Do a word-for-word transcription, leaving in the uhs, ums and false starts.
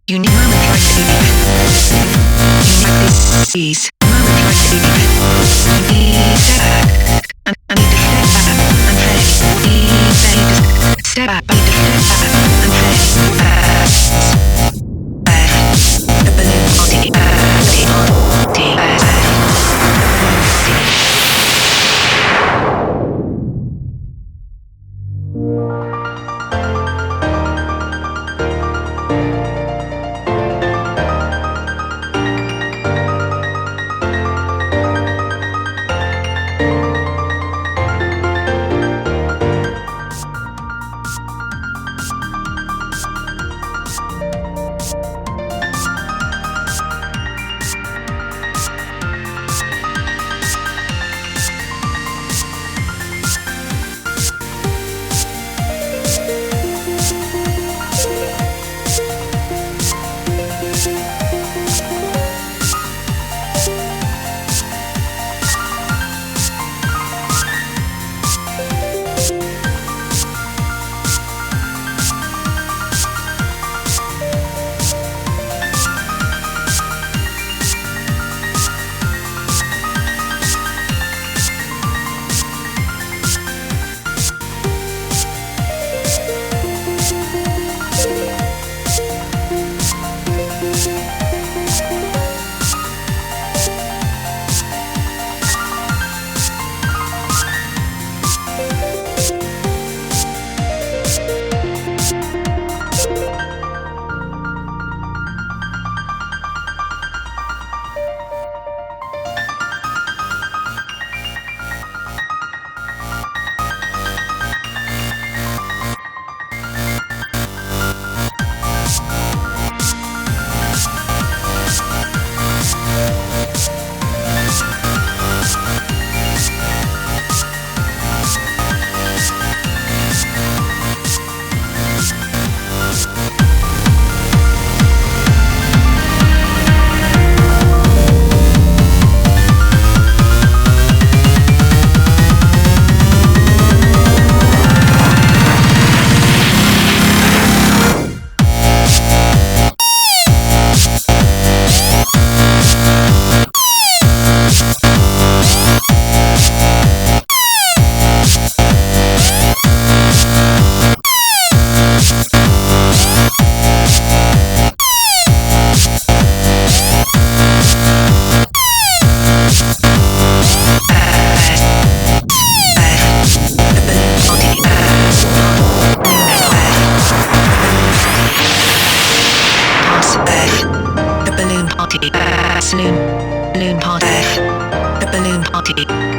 You need moment like to be. You need this disease. Moment like to be. You need step back. I, I need to step back and play. Need to step back. I need to step back and play. Uh, uh, the balloon party. Uh, the party. Uh, uh, Saloon, balloon party, the balloon party.